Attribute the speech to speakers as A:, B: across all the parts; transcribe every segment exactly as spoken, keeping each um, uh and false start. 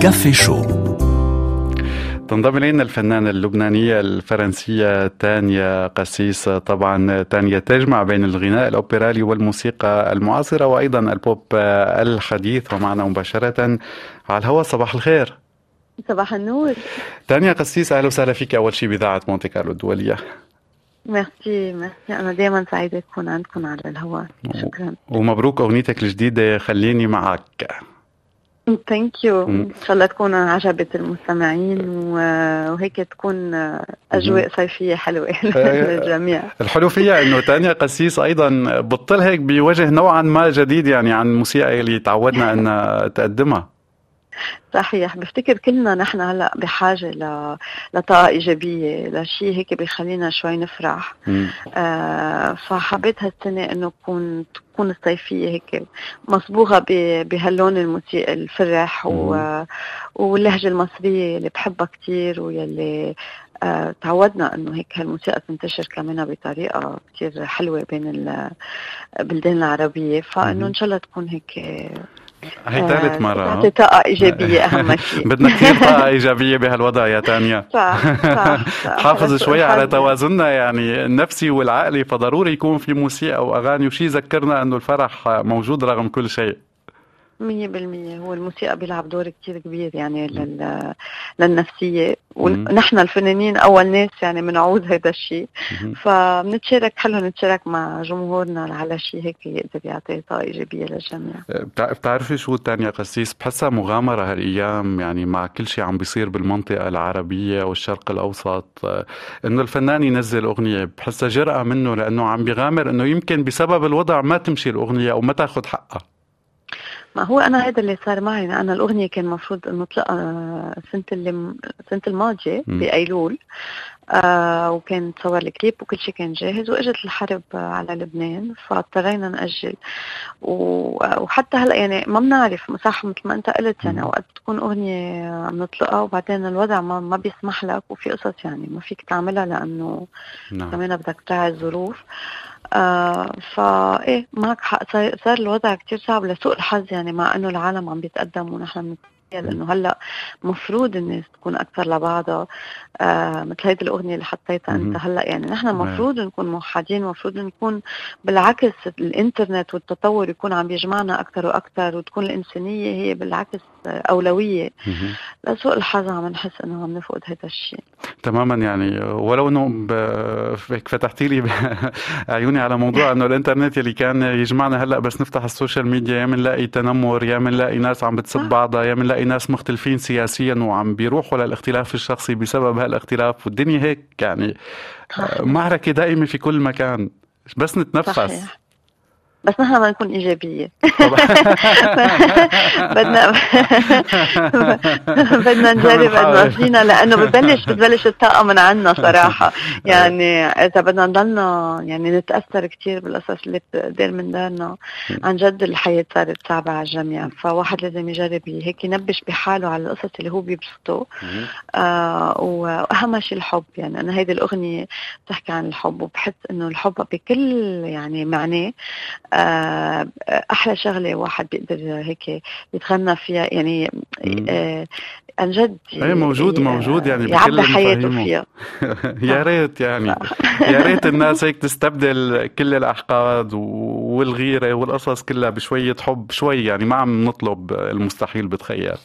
A: كافي شو.
B: تنضم إلينا الفنانة اللبنانية الفرنسية تانيا قسيس. طبعا تانيا تجمع بين الغناء الأوبرالي والموسيقى المعاصرة وأيضا البوب الحديث، ومعنا مباشرة على الهواء. صباح الخير.
C: صباح النور.
B: تانيا قسيس، أهلا وسهلا فيك أول شيء بإذاعة مونتي كارلو الدولية.
C: ميرسي ميرسي، أنا دائما سعيدة أكون عندكم على الهواء. شكرا
B: ومبروك أغنيتك الجديدة خليني معك.
C: ثانك يو، ان شاء الله تكون عجبت المستمعين وهيك تكون اجواء صيفيه حلوه للجميع.
B: الحلو فيها انه تانيا قسيس ايضا بتطل هيك بوجه نوعا ما جديد، يعني عن الموسيقى اللي تعودنا ان تقدمها.
C: صحيح، بفتكر كلنا نحن هلا بحاجه ل... لطاقه ايجابيه، لشيء هيك بيخلينا شوي نفرح. آه فحبيت هالسنه انه تكون تكون الصيفيه هيك مصبوغه ب... بهاللون الموسيقى الفرح و... واللهجه المصريه اللي بحبها كتير، ويلي آه تعودنا انه هيك هالموسيقى تنتشر كمان بطريقه كتير حلوه بين البلدان العربيه. فانه ان شاء الله تكون هيك
B: هي ثالث مرة
C: تعطي طاقة إيجابية أهم شيء.
B: بدنا كثير طاقة إيجابية بهالوضع يا تانيا.
C: صح صح, صح.
B: حافظ شوي على توازننا يعني النفسي والعقلي، فضروري يكون في موسيقى وأغاني وشي يذكرنا أنه الفرح موجود رغم كل شيء.
C: مية بالمية هو الموسيقى بيلعب دور كتير كبير يعني لل... للنفسية، ونحن الفنانين أول ناس يعني منعوز هذا الشيء، فبنتشارك حلو نتشارك مع جمهورنا على شيء هيك يقدر يعطي طاقة إيجابية للجميع.
B: بتعرفي شو تانيا قسيس، بحسها مغامرة هالأيام يعني مع كل شيء عم بيصير بالمنطقة العربية والشرق الأوسط، إنه الفنان ينزل أغنية بحسها جرأة منه، لأنه عم بيغامر إنه يمكن بسبب الوضع ما تمشي الأغنية أو ما تاخد حقها.
C: ما هو أنا هذا اللي صار معي. أنا الأغنية كان مفروض إنه تلقى سنة اللي سنة الماضية بأيلول، آه وكان تصور الكليب وكل شيء كان جاهز، وإجت الحرب على لبنان فاضطرينا نأجل. وحتى هلا يعني ما بنعرف صح مثل ما أنت قلت، يعني أوقات تكون أغنية عم نطلقها وبعدين الوضع ما ما بيسمح لك، وفي قصص يعني ما فيك تعملها لأنه نعم. كمان بدك تراعي الظروف. آه فايه معك حق، صار الوضع كتير صعب لسوء الحظ، يعني مع انه العالم عم بيتقدم ونحن لانه هلا مفروض الناس تكون اكثر لبعضها. آه مثل هيدي الاغنيه اللي حطيتها انت هلا، يعني نحن مفروض نكون موحدين، مفروض نكون بالعكس الانترنت والتطور يكون عم يجمعنا اكثر واكثر، وتكون الانسانيه هي بالعكس اولويه. لسوء الحظ عم نحس انه عم نفقد هذا الشيء
B: تماما، يعني ولو انه ب... فتحتي لي عيوني على موضوع انه الانترنت اللي كان يجمعنا، هلا بس نفتح السوشيال ميديا يا منلاقي تنمر، يا منلاقي ناس عم بتسب بعضها، يا منلاقي ناس مختلفين سياسيا وعم بيروحوا للاختلاف الشخصي بسبب هالاختلاف، والدنيا هيك يعني معركة دائمة في كل مكان، بس نتنفس.
C: صحيح. بس نحن ما نكون إيجابية. بدنا بدنا نجرب قد ما فينا، لأنه ببلش بتبلش الطاقة من عنا صراحة. يعني إذا بدنا نضلنا يعني نتأثر كتير بالقصص اللي بتدير من دارنا، عن جد الحياة صارت صعبة على الجميع. فواحد لازم يجرب هيك ينبش بحاله على القصص اللي هو بيبسطه. آه وأهم شيء الحب، يعني أنا هيدي الأغنية بتحكي عن الحب، وبحس إنه الحب بكل يعني معناه أحلى شغلة واحد بيقدر هيك يتغنى فيها، يعني آه عن جد
B: اي موجود موجود يعني
C: بكل حياته فيها.
B: يا ريت يعني يا ريت الناس هيك تستبدل كل الأحقاد والغيرة والقصص كلها بشوية حب شوي، يعني ما عم نطلب المستحيل بتخيل.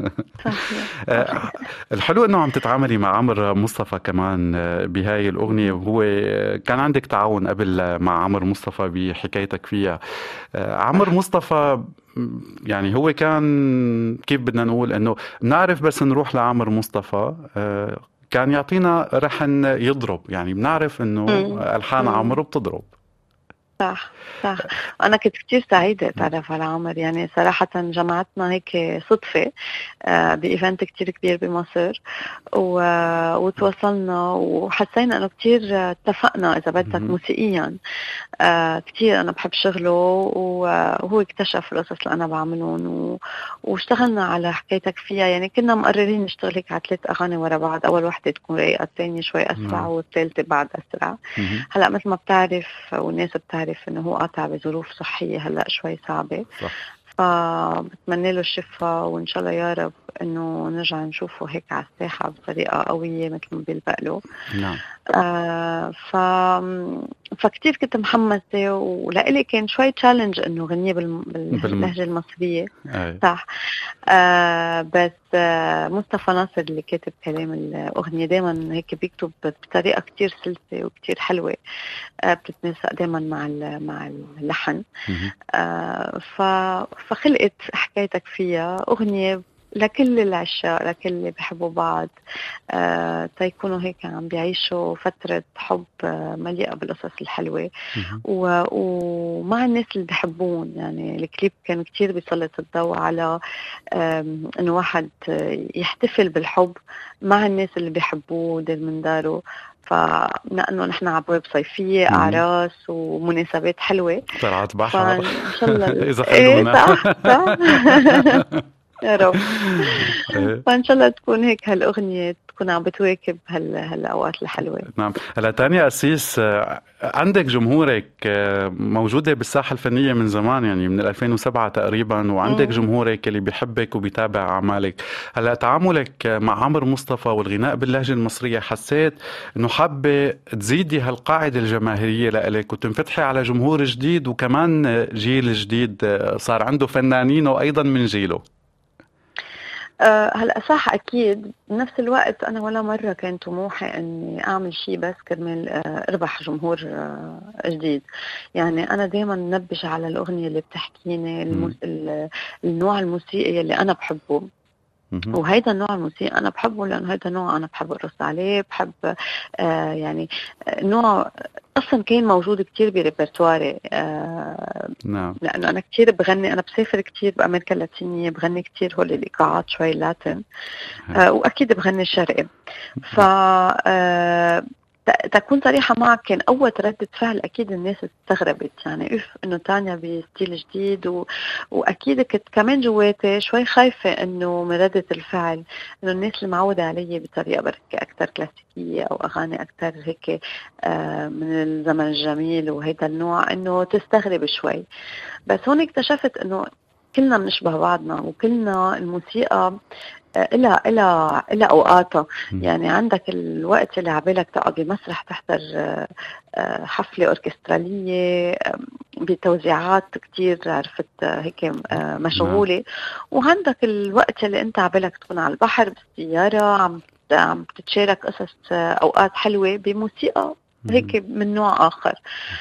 B: الحلو انه عم تتعاملي مع عمرو مصطفى كمان بهاي الاغنيه، وهو كان عندك تعاون قبل مع عمرو مصطفى بحكايتك فيها. عمرو مصطفى يعني هو كان كيف بدنا نقول انه بنعرف بس نروح لعمرو مصطفى كان يعطينا رحن يضرب، يعني بنعرف انه الحان عمرو بتضرب.
C: صح صح. أنا كنت كتير سعيدة أتعرف على عمر، يعني صراحة جمعتنا هيك صدفة آه بإيفنت كتير كبير بمصر، و... وتواصلنا وحسينا أنه كتير اتفقنا إذا بدك موسيقيا. آه كتير أنا بحب شغله، وهو اكتشف القصص اللي أنا بعملهم، و... واشتغلنا على حكايتك فيها. يعني كنا مقررين نشتغل هيك على ثلاث أغاني ورا بعض، أول واحدة تكون رايقة، الثانية شوي أسرع، والثالثة بعد أسرع. هلأ مثل ما بتعرف والناس بتعرف انه هو قاطع بظروف صحيه هلا شوي صعبه، فبتمنى له الشفاء، وان شاء الله يا رب إنه نرجع نشوفه هيك على الساحة بطريقة قوية مثل ما بيلبق
B: نعم.
C: آه ف فكتير كنت محمسة، ولإلي كان شوي تشالنج إنه غنية بالم... باللهجة المصرية.
B: أي.
C: صح. آه بس آه مصطفى ناصر اللي كاتب كلام الأغنية دايما هيك بيكتب بطريقة كتير سلسة وكتير حلوة، آه بتتناسق دايما مع مع اللحن. آه ف... فخلقت حكايتك فيها أغنية لكل العشاق، لكل اللي بيحبوا بعض، آه تيكونوا هيك عم بيعيشوا فترة حب آه مليئة بالقصص الحلوة، و... ومع الناس اللي بيحبون. يعني الكليب كان كتير بيسلط الضوء على إنه واحد يحتفل بالحب مع الناس اللي بيحبوه دير من داره. فلأنه نحن عبواب صيفية، أعراس ومناسبات حلوة،
B: طلعت بحر
C: فإن شاء الله
B: إذا
C: إيه
B: خلونا.
C: صح صح يا رب. فإن شاء الله تكون هيك هالأغنية تكون عم بتواكب هال هالأوقات الحلوة.
B: نعم. هلا تانيا أسيس، عندك جمهورك موجودة بالساحة الفنية من زمان، يعني من ألفين وسبعة تقريبا، وعندك جمهورك اللي بيحبك وبيتابع أعمالك. هلا تعاملك مع عمرو مصطفى والغناء باللهجة المصرية، حسيت إنه حابة تزيدي هالقاعدة الجماهيرية لإلك وتنفتحي على جمهور جديد وكمان جيل جديد صار عنده فنانين وأيضا من جيله؟
C: أه هلا صح أكيد. بنفس الوقت أنا ولا مرة كان طموحي إني أعمل شيء بس كرمال أه أربح جمهور أه جديد. يعني أنا دايما نبش على الأغنية اللي بتحكيني، الموس... النوع الموسيقي اللي أنا بحبه، وهيدا النوع الموسيقى أنا بحبه لأنه هيدا نوع أنا بحب أرقص عليه، بحب آه يعني نوع أصلا كان موجود كتير بريبرتواري. آه
B: نعم.
C: لأنه أنا كتير بغني، أنا بسافر كتير بأمريكا اللاتينية، بغني كتير هول الإيقاعات شوي لاتين، آه وأكيد بغني الشرقي. ف آه تكون صريحة معك، كان أول ردة فعل أكيد الناس استغربت، يعني إف إنه تانيا بستيل جديد، و... وأكيد كنت كمان جواتي شوي خايفة إنه من ردة الفعل، إنه الناس اللي معودة علي بطريقة بركة أكتر كلاسيكية أو أغاني أكتر هيك آه من الزمن الجميل وهيدا النوع، إنه تستغرب شوي. بس هون اكتشفت إنه كلنا بنشبه بعضنا، وكلنا الموسيقى إلى إلى إلى أوقاتها. يعني عندك الوقت اللي عبالك تقعد بمسرح تحضر حفلة أوركسترالية بتوزيعات كتير عرفت هيك مشغولة، وعندك الوقت اللي أنت عبالك تكون على البحر بالسيارة عم عم تتشارك قصص أوقات حلوة بموسيقى هيك من نوع آخر.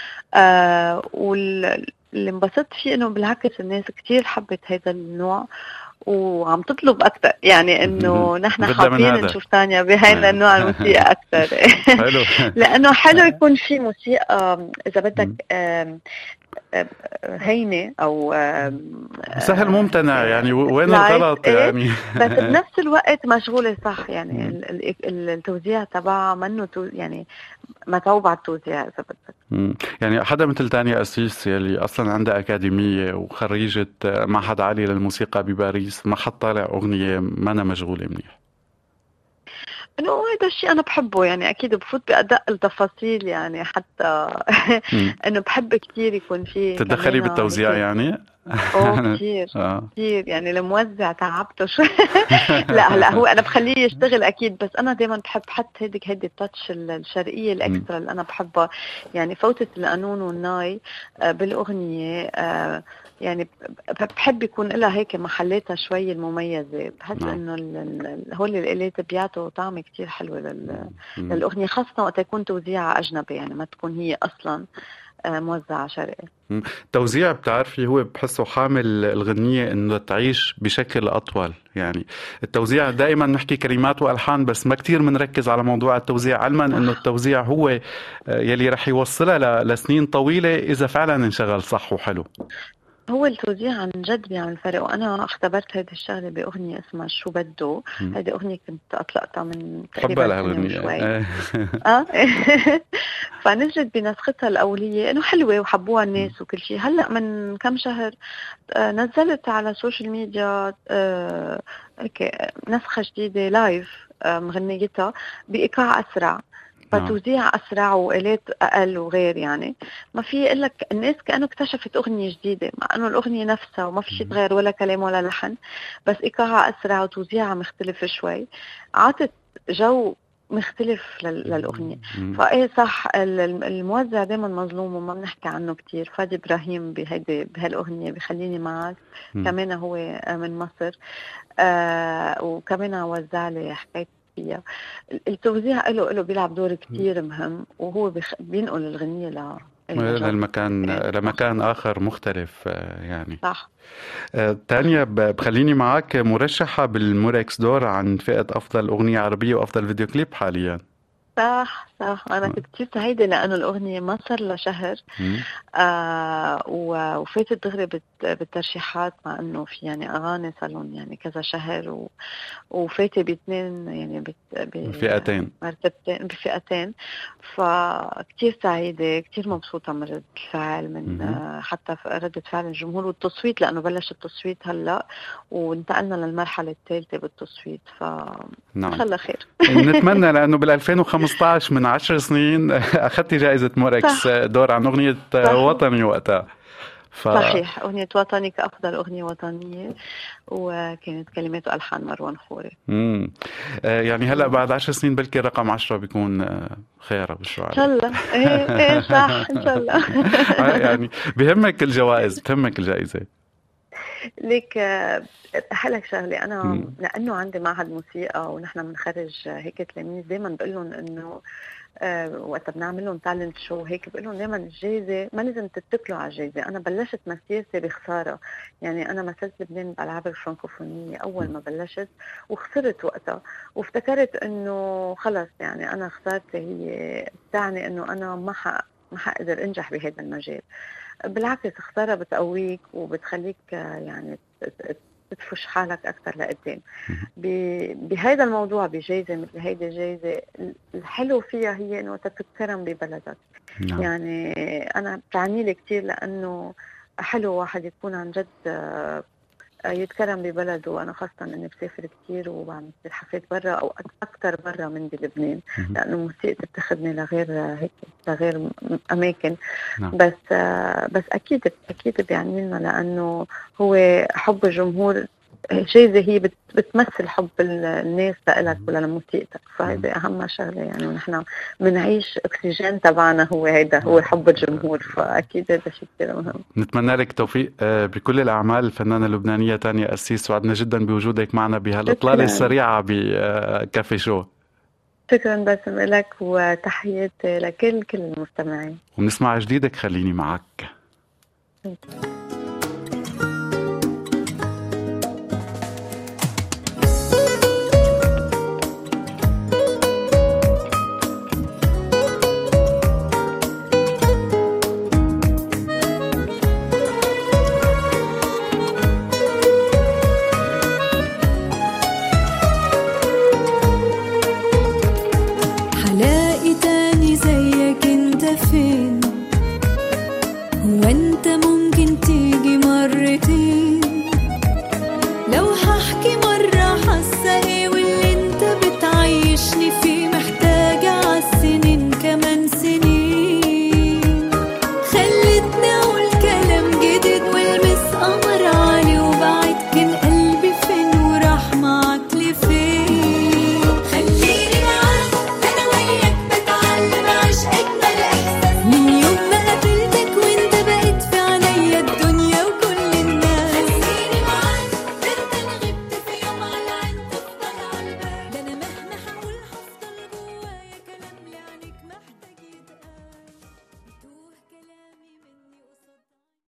C: آه واللي انبسطت فيه إنه بالعكس الناس كتير حبت هذا النوع وعم تطلب أكثر، يعني إنه نحن حابين نشوف تانيا بهذا النوع الموسيقى أكثر.
B: حلو.
C: لأنه حلو يكون في موسيقى إذا بدك هينة أو
B: سهل ممتنع، يعني وين الغلط يعني.
C: بس بنفس الوقت مشغولة صح، يعني التوزيع تبعها منه يعني متعوب على التوزيع إذا بدك.
B: يعني حدا مثل تانيا أسيس يلي أصلا عندها أكاديمية وخريجة معهد عالي للموسيقى بباريس، ما حد طالع أغنية ما أنا مشغولة منيح؟
C: إنه هذا الشيء أنا بحبه، يعني أكيد بفوت بأدق التفاصيل، يعني حتى إنه بحب كتير يكون في
B: تدخلي بالتوزيع يعني.
C: أوه كتير آه. كتير يعني الموزع تعبته شو. لا هلا هو أنا بخليه يشتغل أكيد، بس أنا دايما بحب حتى هيديك هيدي التاتش الشرقية الأكسترا اللي أنا بحبها، يعني فوتة القانون والناي بالأغنية، يعني بحب يكون لها هيك محلاتها شوي المميزة، بحس إنه هول الآلات بيعطوا طعم كتير حلو للأغنية، خاصة وقت يكون توزيعها أجنبي، يعني ما تكون هي أصلا موزعة شرقي.
B: توزيع بتعرفي هو بحسه حامل الغنية انه تعيش بشكل اطول، يعني التوزيع دائما نحكي كلمات والحان بس ما كتير منركز على موضوع التوزيع، علما انه التوزيع هو يلي رح يوصلها لسنين طويلة اذا فعلا انشغل صح وحلو.
C: هو التوزيع عن جد بيعمل فرق، وانا اختبرت هذه الشغله باغنيه اسمها شو بده. هذه اغنيه كنت اطلقتها من تقريبا سنه وشوي. اه فنزلت بنسختها الاوليه انه حلوه وحبوها الناس وكل شيء. هلا من كم شهر آه نزلت على السوشيال ميديا آه هيك نسخه جديده لايف آه مغنيتها بايقاع اسرع، فتوزيع أسرع وآلات أقل وغير، يعني ما في يقول لك الناس كأنه اكتشفت أغنية جديدة، مع أنه الأغنية نفسها وما في شيء تغير ولا كلام ولا لحن، بس إيقاعها أسرع وتوزيعها مختلف شوي، عطت جو مختلف للأغنية. فإيه صح، الموزع دايما مظلوم وما بنحكي عنه كتير. فادي إبراهيم بهيدي بهالأغنية بخليني معك، كمان هو من مصر، آه وكمان وزع لي حكاية فيها. التوزيع له له بيلعب دور كتير مهم، وهو بيخ... بينقل الغنية ل
B: للمكان لمكان آخر مختلف يعني.
C: صح.
B: آه، تانيا بخليني معك مرشحة بالموركس دور عن فئة أفضل أغنية عربية وأفضل فيديو كليب حاليا.
C: صح صح، أنا كنت كتير سعيدة لأنه الأغنية ما صار لها شهر، آه وفاتت دغري بالترشيحات، مع إنه في يعني أغاني صارلهم يعني كذا شهر، و وفاتة باثنين يعني
B: بفئتين
C: مرتبتين بفئتين. فكتير سعيدة، كتير مبسوطة من ردة الفعل، من آه حتى ردة فعل الجمهور والتصويت، لأنه بلش التصويت هلأ وانتقلنا للمرحلة الثالثة بالتصويت. ف
B: نعم.
C: إن شاء الله خير.
B: نتمنى، لأنه بال ألفين وخمسطعش من عشر سنين أخذتي جائزة موركس دور عن أغنية صحيح. وطني وقتها. ف...
C: صحيح، أغنية وطني كأفضل أغنية وطنية، وكانت كلمات وألحان مروان خوري.
B: امم يعني هلا بعد عشر سنين بلكي رقم عشرة بيكون خير بالشعر.
C: إن شاء الله. إيه إيه صح، إن شاء الله.
B: يعني بهمك الجوائز، بتهمك الجائزة.
C: ليك أحلك شغلة، أنا مم. لأنه عندي معهد موسيقى ونحن بنخرج هيك تلاميذ، دايما بقول لهم إنه أه وقت بنعمل لهم تالنت شو هيك، بقول لهم دايما الجائزة ما لازم تتكلوا على الجائزة. أنا بلشت مسيرتي بخسارة، يعني أنا مثلت لبنان بالألعاب الفرنكوفونية أول ما بلشت وخسرت وقتها، وافتكرت إنه خلص يعني أنا خسارتي هي تعني إنه أنا ما حق ما حقدر أنجح بهذا المجال. بالعكس، خسارة بتقويك وبتخليك يعني تدفش حالك أكثر لقدام. بهذا الموضوع بجائزة مثل هيدي الجائزة، الحلو فيها هي إنه تتكرم ببلدك. نعم. يعني أنا بتعني لي كتير، لأنه حلو واحد يكون عن جد يتكرم ببلده. وأنا خاصة إني بسافر كتير وبعمل حفلات برا أو أكثر برا من بلبنان، لأنه موسيقى بتاخدني لغير هيك لغير أماكن. نعم. بس بس أكيد أكيد بيعني لنا، لأنه هو حب الجمهور جايزة هي بتمثل حب الناس لك ولا لموسيقتك، فهذا أهم شغلة يعني. ونحن بنعيش أكسجين تبعنا هو هيدا، هو حب الجمهور، فأكيد هذا شيء كثير مهم.
B: نتمنى لك توفيق بكل الأعمال. الفنانة اللبنانية تانيا قسيس، سعدنا جدا بوجودك معنا بهالإطلالة السريعة بكافي شو.
C: شكرا باسم لك، وتحياتي لكل كل المستمعين.
B: ونسمع جديدك خليني معك.